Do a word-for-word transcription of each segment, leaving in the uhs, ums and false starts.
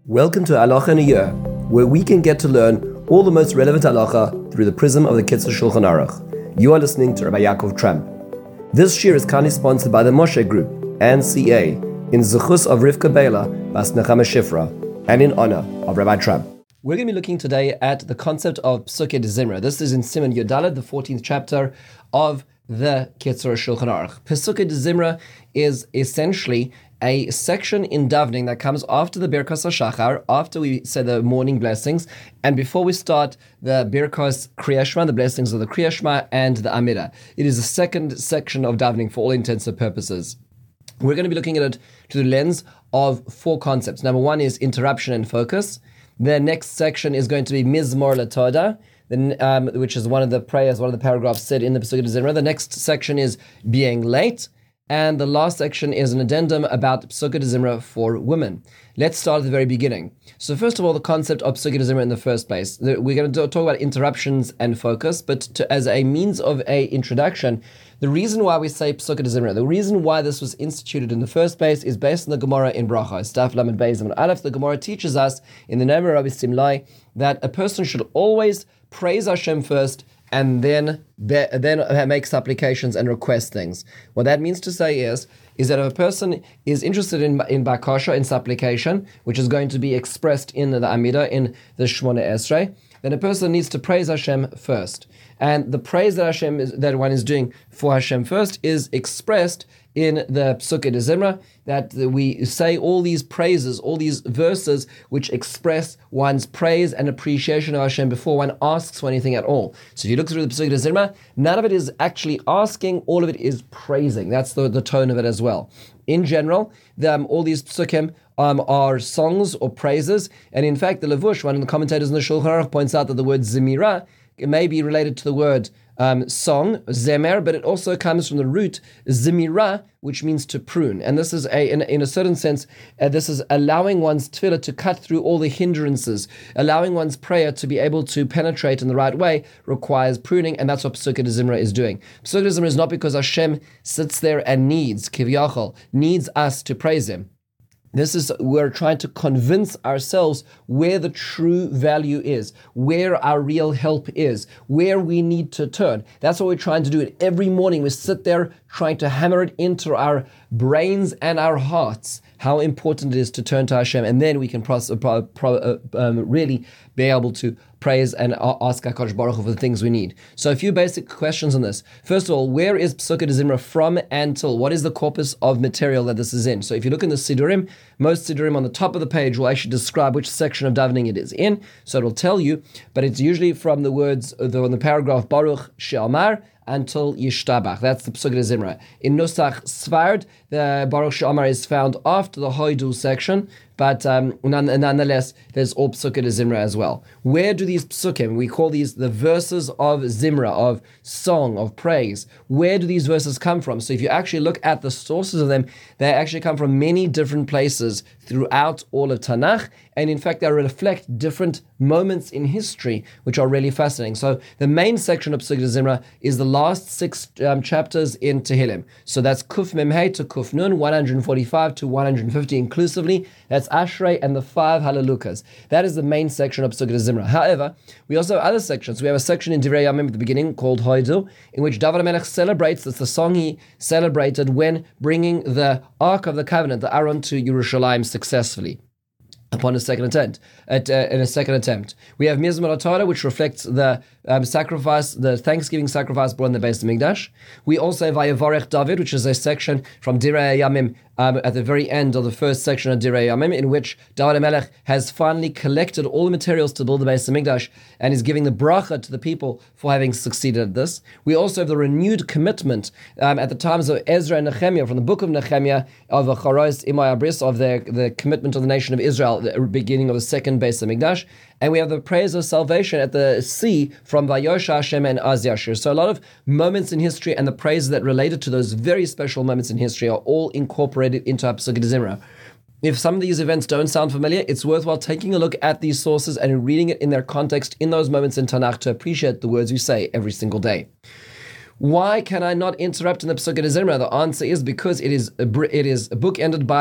Welcome to Halacha in a Year, where we can get to learn all the most relevant halacha through the prism of the Kitzur Shulchan Aruch. You are listening to Rabbi Yaakov Tramp. This year is kindly sponsored by the Moshe Group and C A in Zechus of Rivka Bela Bas Nechama Shifra and in honor of Rabbi Tramp. We're going to be looking today at the concept of Pesukei de Zimra. This is in Siman Yodalad, the fourteenth chapter of the Kitzur Shulchan Aruch. Pesukei de Zimra is essentially a section in davening that comes after the Birkas HaShachar, after we say the morning blessings, and before we start the Birkas Kriyas Shema, the blessings of the Kriyas Shema and the Amidah. It is the second section of davening for all intents and purposes. We're going to be looking at it through the lens of four concepts. Number one is interruption and focus. The next section is going to be Mizmor LaToda, Then, um, which is one of the prayers, one of the paragraphs said in the Pesukei de Zimra. The next section is being late. And the last section is an addendum about Pesukei de Zimra for women. Let's start at the very beginning. So first of all, the concept of Pesukei de Zimra in the first place. We're going to talk about interruptions and focus, but to, as a means of a introduction, the reason why we say Pesukei de Zimra, the reason why this was instituted in the first place is based on the Gemara in Bracha. Staf Lamed Beis Amud Aleph, the Gemara teaches us in the name of Rabbi Simlai that a person should always praise Hashem first and then be, then make supplications and request things. What that means to say is, is that if a person is interested in in bakasha, in supplication, which is going to be expressed in the Amidah, in the Shmona Esrei, then a person needs to praise Hashem first. And the praise that Hashem is, that one is doing for Hashem first is expressed in the Pesukei de Zimra, that we say all these praises, all these verses which express one's praise and appreciation of Hashem before one asks for anything at all. So if you look through the Pesukei de Zimra, none of it is actually asking, all of it is praising. That's the, the tone of it as well. In general, the, um, all these Pesukim um, are songs or praises, and in fact the Levush, one of the commentators in the Shulchan Aruch, points out that the word Zimira it may be related to the word um, song, zemer, but it also comes from the root zimira, which means to prune. And this is a, in, in a certain sense, uh, this is allowing one's tefillah to cut through all the hindrances, allowing one's prayer to be able to penetrate in the right way requires pruning, and that's what Pesukei de Zimra is doing. Pesukei de Zimra is not because Hashem sits there and needs, kivyachol, needs us to praise Him. This is, we're trying to convince ourselves where the true value is, where our real help is, where we need to turn. That's what we're trying to do. Every morning we sit there trying to hammer it into our brains and our hearts, how important it is to turn to Hashem, and then we can pro- pro- pro- uh, um, really be able to praise and ask HaKadosh Baruch Hu for the things we need. So a few basic questions on this. First of all, where is Pesukei de Zimra from and till? What is the corpus of material that this is in? So if you look in the Sidurim, most Sidurim on the top of the page will actually describe which section of davening it is in. So it will tell you, but it's usually from the words, the, on the paragraph Baruch She'amar, until Yishtabach. That's the Pesukei de Zimra. In Nusach Sfard, the Baruch She'amar is found after the Hoidu section, but um, nonetheless, there's all Pesukei de Zimra as well. Where do these Pesukim, we call these the verses of Zimra, of song, of praise, where do these verses come from? So if you actually look at the sources of them, they actually come from many different places throughout all of Tanakh, and in fact they reflect different moments in history, which are really fascinating. So the main section of Pesukei de Zimra is the last six um, chapters in Tehillim. So that's Kuf Memhei to Kuf Nun, one forty-five to one fifty inclusively. That's Ashrei and the five Halalukas. That is the main section of Pesukei de Zimra. However, we also have other sections. We have a section in Divrei Yamim at the beginning called Hoidu, in which David HaMelech celebrates, that's the song he celebrated when bringing the Ark of the Covenant, the Aron, to Yerushalayim successfully. Upon a second attempt, at, uh, in a second attempt, we have Mizmor LaToda, which reflects the um, sacrifice, the Thanksgiving sacrifice brought in the Beis Hamikdash. We also have Vayevarech David, which is a section from Direi Yamim um, at the very end of the first section of Direi Yamim, in which David HaMelech has finally collected all the materials to build the Beis Hamikdash and is giving the bracha to the people for having succeeded at this. We also have the renewed commitment um, at the times of Ezra and Nehemiah, from the book of Nehemiah, of Charois Imai Abris, of the, the commitment of the nation of Israel, the beginning of the second Beis Hamikdash. And we have the praise of salvation at the sea from Vayosha Hashem and Az Yashir. So a lot of moments in history and the praises that related to those very special moments in history are all incorporated into Pesukei de Zimra. If some of these events don't sound familiar, it's worthwhile taking a look at these sources and reading it in their context in those moments in Tanakh to appreciate the words we say every single day. Why can I not interrupt in the Pesukei de Zimra? The answer is because it is a, it is a book ended by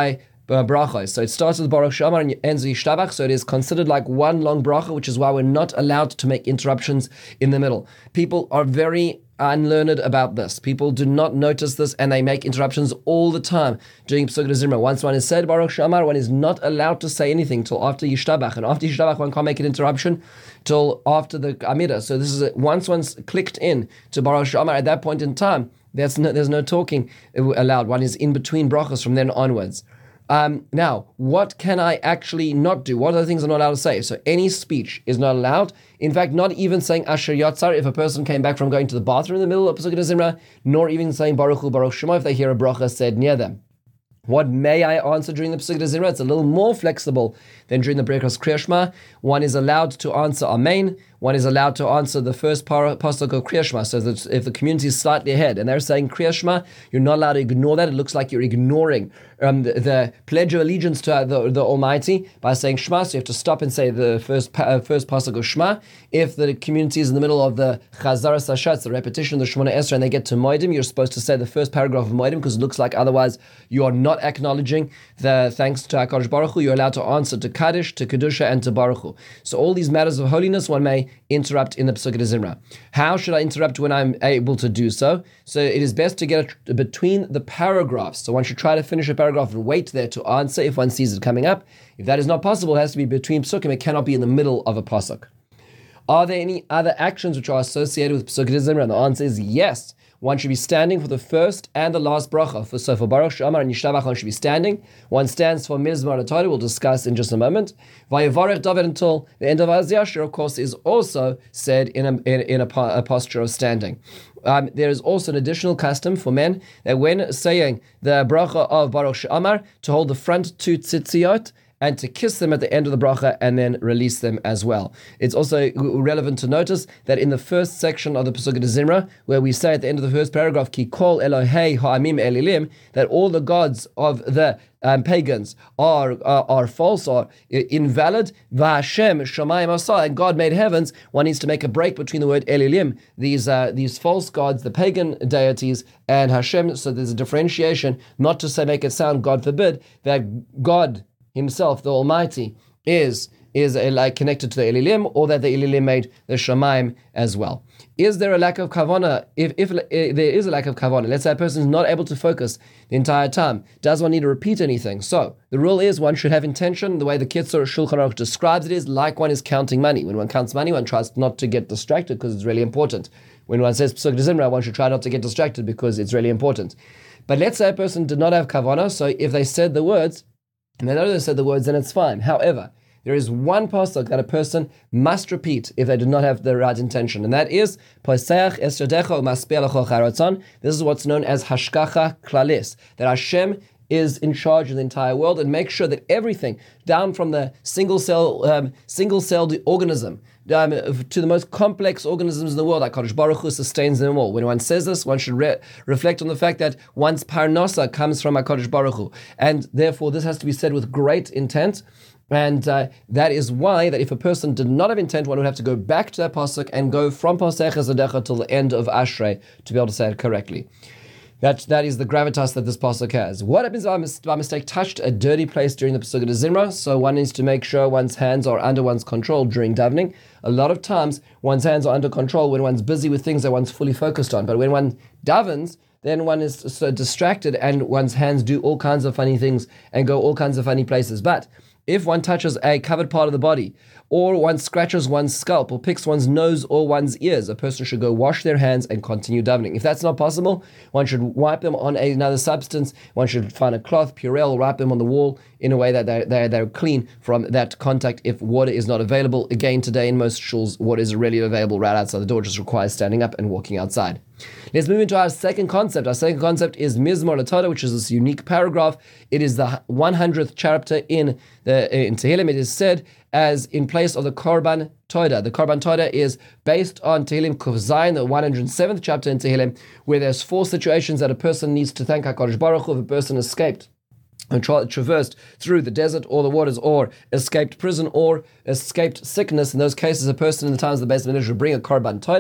bracha. So it starts with Baruch She'amar and ends with Yishtabach. So it is considered like one long bracha, which is why we're not allowed to make interruptions in the middle. People are very unlearned about this. People do not notice this, and they make interruptions all the time during Pesukei Zimra. Once one is said Baruch She'amar, one is not allowed to say anything till after Yishtabach, and after Yishtabach one can't make an interruption till after the Amidah. So this is a, once one's clicked in to Baruch She'amar at that point in time, there's no, there's no talking allowed. One is in between brachas from then onwards. Um, now, what can I actually not do? What are the things I'm not allowed to say? So any speech is not allowed. In fact, not even saying Asher Yatzar if a person came back from going to the bathroom in the middle of Pesukei Zimra, nor even saying Baruch Hu Baruch Shema if they hear a bracha said near them. What may I answer during the Pesukei Zimra? It's a little more flexible than during the Birkas Kriya Shema. One is allowed to answer Amen. One is allowed to answer the first pasuk of Kriya Shema. So that if the community is slightly ahead and they're saying Kriya Shema, you're not allowed to ignore that. It looks like you're ignoring um, the, the pledge of allegiance to the, the Almighty by saying Shema. So you have to stop and say the first uh, first pasuk of Shema. If the community is in the middle of the Chazara Sashatz, the repetition of the Shemona Esrei, and they get to Moedim, you're supposed to say the first paragraph of Moedim because it looks like otherwise you are not acknowledging the thanks to HaKadosh Baruch Hu. You're allowed to answer to Kaddish, to Kedusha, and to Baruch Hu. So all these matters of holiness one may interrupt in the Pesukei Zimra. How should I interrupt when I'm able to do so? So it is best to get a, between the paragraphs. So one should try to finish a paragraph and wait there to answer if one sees it coming up. If that is not possible, it has to be between Pesukim. It cannot be in the middle of a pasuk. Are there any other actions which are associated with Pesukei Zimra? And the answer is yes. One should be standing for the first and the last bracha. For, so for Baruch She'amar and Yishtabach, one should be standing. One stands for Mizmor HaTorah, we'll discuss in just a moment. Vayevarech David until the end of Az Yashir, of course, is also said in a, in, in a, a posture of standing. Um, there is also an additional custom for men that when saying the bracha of Baruch She'amar, to hold the front two tzitziot and to kiss them at the end of the bracha and then release them as well. It's also relevant to notice that in the first section of the Pesukei Zimra, where we say at the end of the first paragraph, Ki kol Elohei ha'amim elilim, that all the gods of the um, pagans are, are are false, are invalid. V'Hashem shamayim asah, and God made heavens. One needs to make a break between the word elilim, these uh, these false gods, the pagan deities, and Hashem. So there's a differentiation, not to say make it sound, God forbid, that God Himself, the Almighty, is is a, like connected to the Elilim, or that the Elilim made the Shemaim as well. Is there a lack of kavana? If, if if there is a lack of kavana, let's say a person is not able to focus the entire time, does one need to repeat anything? So the rule is one should have intention. The way the Kitzur Shulchan Aruch describes it is like one is counting money. When one counts money, one tries not to get distracted because it's really important. When one says Pesukei Zimra, one should try not to get distracted because it's really important. But let's say a person did not have kavana, so if they said the words, and they know they said the words, then it's fine. However, there is one pasuk that a person must repeat if they do not have the right intention, and that is Poseach es yodecha umaspeh lecho charatzon. This is what's known as hashgacha klalis, that Hashem is in charge of the entire world and make sure that everything, down from the single cell, um, single-celled organism, Um, to the most complex organisms in the world, like HaKadosh Baruch Hu sustains them all. When one says this, one should re- reflect on the fact that one's parnasa comes from HaKadosh Baruch Hu, and therefore this has to be said with great intent. And uh, that is why that if a person did not have intent, one would have to go back to that pasuk and go from Posech Ezadecha till the end of Ashrei to be able to say it correctly. That, that is the gravitas that this pasuk has. What happens if I mis- by mistake touched a dirty place during the Pesukei Zimra? So one needs to make sure one's hands are under one's control during davening. A lot of times, one's hands are under control when one's busy with things that one's fully focused on. But when one davens, then one is so distracted and one's hands do all kinds of funny things and go all kinds of funny places. But if one touches a covered part of the body, or one scratches one's scalp, or picks one's nose or one's ears, a person should go wash their hands and continue davening. If that's not possible, one should wipe them on another substance. One should find a cloth, Purell, wrap them on the wall in a way that they're, they're, they're clean from that contact if water is not available. Again, today in most shuls, water is readily available right outside the door, just requires standing up and walking outside. Let's move into our second concept. Our second concept is Mizmor HaTorah, which is this unique paragraph. It is the one hundredth chapter in the in Tehillim. It is said as in place of the Korban Todah. The Korban Todah is based on Tehillim Kuf Zayin, the one hundred seventh chapter in Tehillim, where there's four situations that a person needs to thank HaKadosh Baruch Hu if a person escaped and tra- traversed through the desert or the waters, or escaped prison, or escaped sickness. In those cases, a person in the times of the Beis Hamikdash would bring a Korban Todah,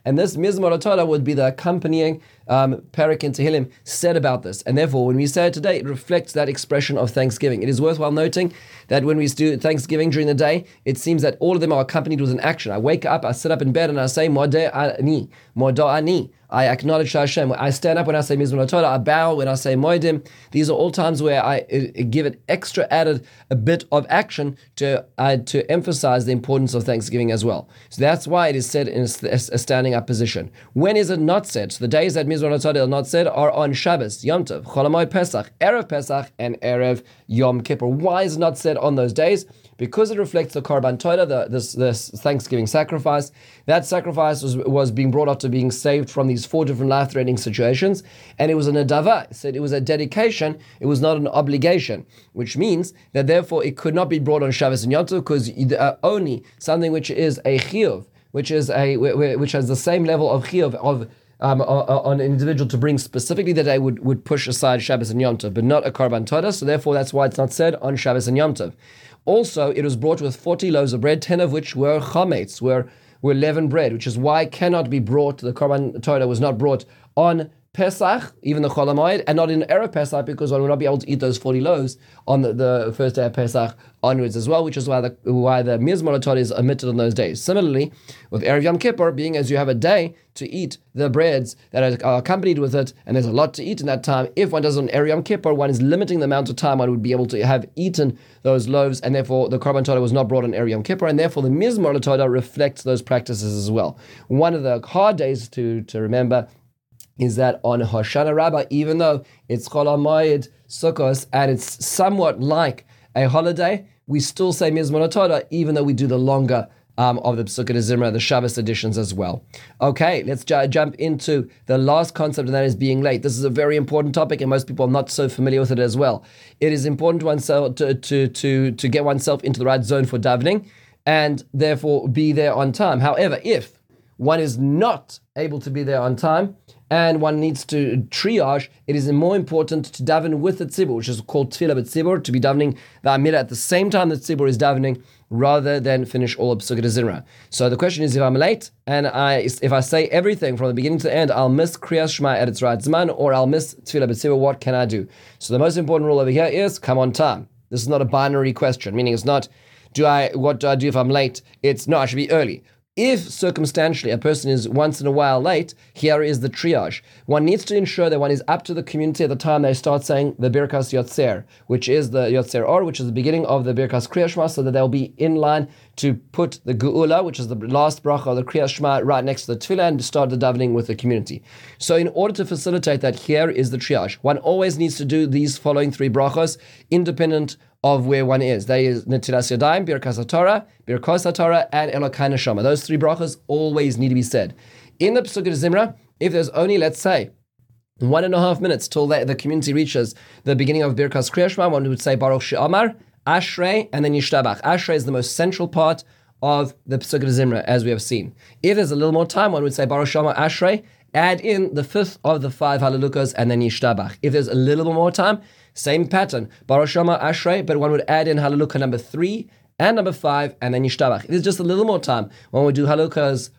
And this Mizmor Torah would be the accompanying um, parak in Tehillim said about this. And therefore, when we say it today, it reflects that expression of thanksgiving. It is worthwhile noting that when we do Thanksgiving during the day, it seems that all of them are accompanied with an action. I wake up, I sit up in bed, and I say, Modeh ani, Modah ani. I acknowledge Hashem. I stand up when I say Mizmor Torah. I bow when I say Moedim. These are all times where I uh, give it extra added a bit of action to uh, to emphasize the importance of Thanksgiving as well. So that's why it is said in a, a standing up position. When is it not said? So the days that Mizmor Torah are not said are on Shabbos, Yom Tov, Chol HaMoed Pesach, Erev Pesach, and Erev Yom Kippur. Why is it not said on those days? Because it reflects the Korban Torah, the, this, this Thanksgiving sacrifice. That sacrifice was, was being brought after being saved from these four different life-threatening situations, and it was a nadava. It said it was a dedication, it was not an obligation, which means that therefore it could not be brought on Shabbos and Yom Tov, because uh, only something which is a chiyuv, which is a which has the same level of chiyuv of Um, on an individual to bring specifically that day would, would push aside Shabbos and Yom Tov, but not a Korban Torah, so therefore that's why it's not said on Shabbos and Yom Tov. Also, it was brought with forty loaves of bread, ten of which were chametz, were, were leavened bread, which is why it cannot be brought, the Korban Torah was not brought on Pesach, even the Chol HaMoed, and not in Erev Pesach, because one will not be able to eat those forty loaves on the, the first day of Pesach onwards as well, which is why the why the Mizmor Torah is omitted on those days. Similarly, with Erev Yom Kippur, being as you have a day to eat the breads that are accompanied with it, and there's a lot to eat in that time, if one does it on Erev Yom Kippur, one is limiting the amount of time one would be able to have eaten those loaves, and therefore the Korban Torah was not brought on Erev Yom Kippur, and therefore the Mizmor Torah reflects those practices as well. One of the hard days to, to remember is that on Hoshana Rabbah, even though it's Chol HaMoed Sukkos and it's somewhat like a holiday, we still say Mizmor Torah, even though we do the longer um, of the Pesukei Zimra, the Shabbos editions as well. Okay, let's j- jump into the last concept, and that is being late. This is a very important topic, and most people are not so familiar with it as well. It is important to oneself to to to, to get oneself into the right zone for davening, and therefore be there on time. However, if one is not able to be there on time, and one needs to triage, it is more important to daven with the tzibur, which is called tefillah b'tzibur, to be davening the Amidah at the same time the tzibur is davening, rather than finish all of Pesukei Zimra. So the question is, if I'm late, and I if I say everything from the beginning to the end, I'll miss Kriyas Shema at its right zman, or I'll miss tefillah b'tzibur, what can I do? So the most important rule over here is, come on time. This is not a binary question, meaning it's not, do I what do I do if I'm late? It's, no, I should be early. If circumstantially a person is once in a while late, here is the triage. One needs to ensure that one is up to the community at the time they start saying the Birkas Yotzer, which is the Yotzer Or, which is the beginning of the Birkas Kriyas Shema, so that they'll be in line to put the Geula, which is the last bracha of the Kriyas Shema, right next to the Tefillah, and start the davening with the community. So in order to facilitate that, here is the triage. One always needs to do these following three brachos, independent of where one is. That is Netilas Yadayim, Birkas HaTorah, Birkos HaTorah, and Elokai Neshama. Those three brachos always need to be said. In the Pesukei Zimra, if there's only, let's say, one and a half minutes till the, the community reaches the beginning of Birkas Kriyas Shema, one would say Baruch She'amar, Ashrei, and then Yishtabach. Ashrei is the most central part of the Pesukei Zimra, as we have seen. If there's a little more time, one would say Baruch She'amar, Ashrei, add in the fifth of the five Hallelujahs, and then Yishtabach. If there's a little bit more time, same pattern, Baruch She'amar Ashrei, but one would add in Hallelujah number three and number five, and then Yishtabach. If there's just a little more time, one would do Hallelujahs,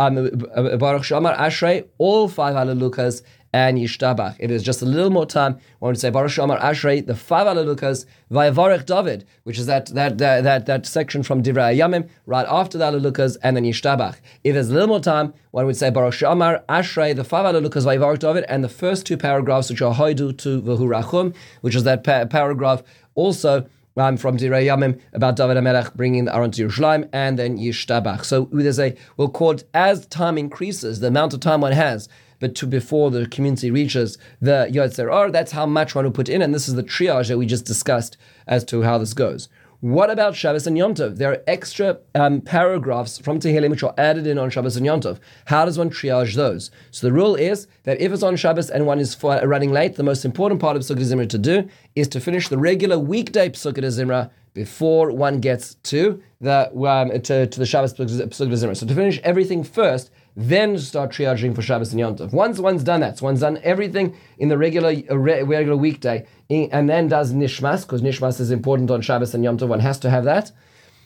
um, Baruch She'amar Ashrei, all five Hallelujahs, and Yishtabach. If there's just a little more time, one would say Baruch She'amar Ashrei, the five Hallelujahs, Vayavarech David, which is that that that that, that section from Divrei Hayamim, right after the Hallelujahs, and then Yishtabach. If there's a little more time, one would say Baruch She'amar Ashrei, the five Hallelujahs, Vayavarech David, and the first two paragraphs, which are Hoidu to V'hu Rachum, which is that pa- paragraph also Um, from Divrei Hayamim about David HaMelech bringing the Aron to Yerushalayim, and then Yishtabach. So there's a, we'll call it, as time increases, the amount of time one has, but to before the community reaches the Yotzer Or, that's how much one will put in, and this is the triage that we just discussed as to how this goes. What about Shabbos and Yom Tov? There are extra um, paragraphs from Tehillim which are added in on Shabbos and Yom Tov. How does one triage those? So the rule is that if it's on Shabbos and one is for, uh, running late, the most important part of Pesukei Zimra to do is to finish the regular weekday Pesukei Zimra before one gets to the um, to, to the Shabbos Pesukei Zimra. So to finish everything first, then start triaging for Shabbos and Yom Tov. Once one's done that, so one's done everything in the regular uh, regular weekday, in, and then does Nishmas, because Nishmas is important on Shabbos and Yom Tov, one has to have that.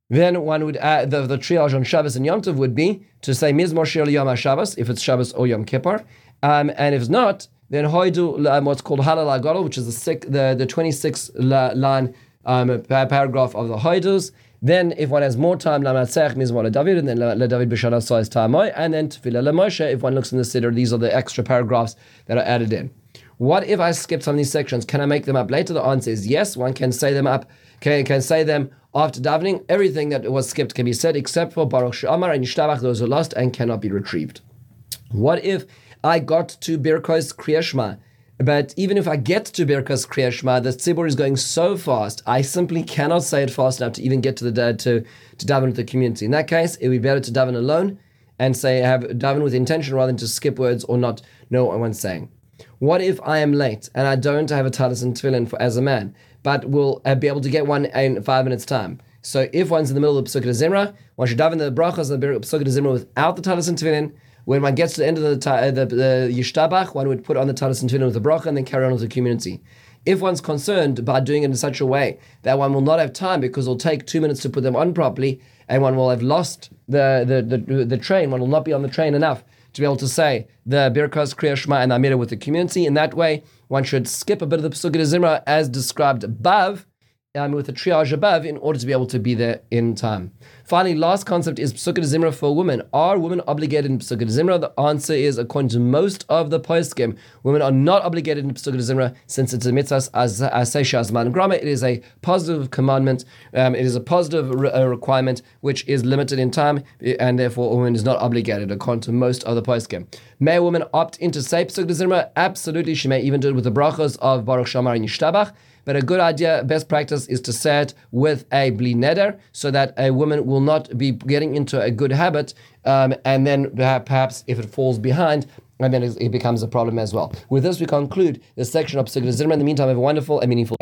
then one would add, the, the triage on Shabbos and Yom Tov would be to say Mizmor Shir Yom HaShabbos, if it's Shabbos or Yom Kippur. Um, and if not, then Hoidu, um, what's called Halal HaGadol, which is the six, the, the twenty-sixth line um, paragraph of the Hoidus. Then, if one has more time, Lamatzech Mizmor LeDavid, and then LeDavid B'Shana Sois Ta'amoy, and then Tefillah LeMoshe. If one looks in the Siddur, these are the extra paragraphs that are added in. What if I skip some of these sections? Can I make them up later? The answer is yes. One can say them up, can, can say them after davening. Everything that was skipped can be said, except for Baruch She'amar and Yishtabach, those are lost and cannot be retrieved. What if I got to Birkos Kriya Shema, but even if I get to Birkos Kriya Shema, the tzibur is going so fast, I simply cannot say it fast enough to even get to the to to daven with the community. In that case, it would be better to daven alone and say have daven with intention rather than to skip words or not know what one's saying. What if I am late and I don't have a talis and tefillin for, as a man, but will uh, be able to get one in five minutes time? So if one's in the middle of Pesukei Zimra, one should daven the brachas of the Pesukei Zimra without the talis and tefillin. When one gets to the end of the uh, the, the Yishtabach, one would put on the talis and tefillin with the bracha and then carry on with the community. If one's concerned by doing it in such a way that one will not have time because it'll take two minutes to put them on properly, and one will have lost the the the, the train, one will not be on the train enough to be able to say the Birkos Kriya Shema and Amida with the community. In that way, one should skip a bit of the Pesukei Zimra as described above, um, with the triage above, in order to be able to be there in time. Finally, last concept is Pesukei Zimra for women. Are women obligated in Pesukei Zimra? The answer is, according to most of the poskim, women are not obligated in Pesukei Zimra, since it's a mitzvah as Seisha Azman Grama. It is a positive commandment. Um, it is a positive re- uh, requirement which is limited in time, and therefore a woman is not obligated, according to most of the poskim. May a woman opt into say Pesukei Zimra? Absolutely. She may even do it with the brachos of Baruch She'amar and Yishtabach. But a good idea, best practice, is to say it with a bli neder, so that a woman will not be getting into a good habit, um, and then perhaps if it falls behind, and then it becomes a problem as well. With this, we conclude this section of Pesukei Zimra. In the meantime, have a wonderful and meaningful